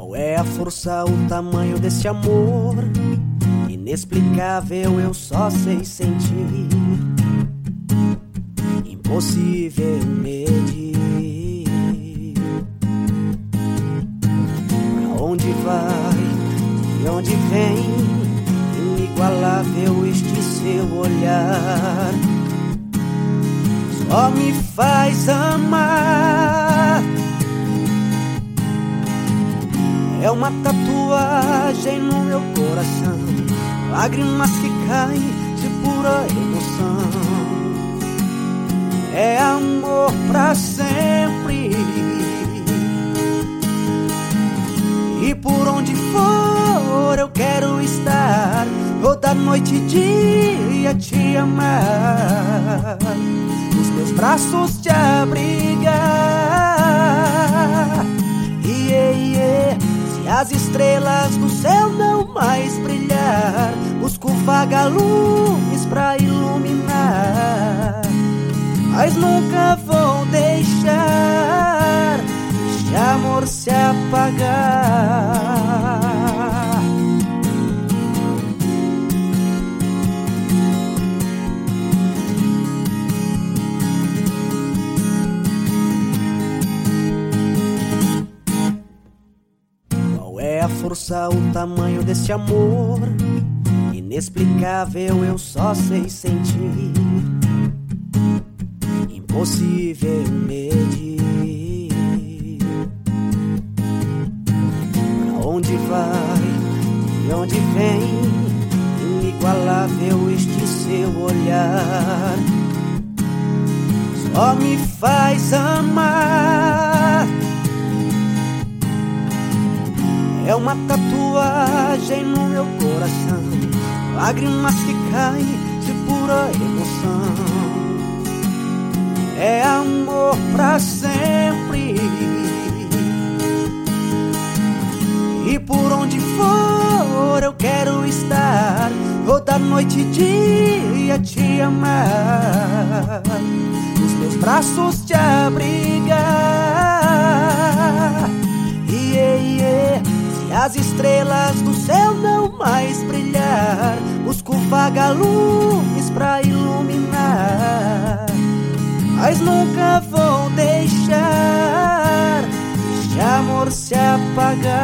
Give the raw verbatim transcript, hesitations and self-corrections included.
Qual é a força, o tamanho desse amor? Inexplicável, eu só sei sentir. Impossível medir. Pra onde vai, de onde vem? Inigualável este seu olhar. Só me faz amar. É uma tatuagem no meu coração, lágrimas que caem de pura emoção. É amor pra sempre. E por onde for eu quero estar, toda noite e dia te amar, nos meus braços te abrigar. Yeah, yeah. Se as estrelas do céu não mais brilhar, busco vagalumes pra iluminar, mas nunca vou deixar este amor se apagar. Qual é a força, o tamanho desse amor? Inexplicável, eu só sei sentir. Impossível medir. Pra onde vai, de onde vem? Inigualável este seu olhar. Só me faz amar. É uma tatuagem no meu coração, lágrimas que caem de pura emoção. É amor pra sempre. E por onde for eu quero estar, toda noite e dia te amar, nos meus braços te abrigar. Yeah, yeah. Se as estrelas do céu não mais brilhar, busco vagalumes pra iluminar, mas nunca vou deixar este amor se apagar.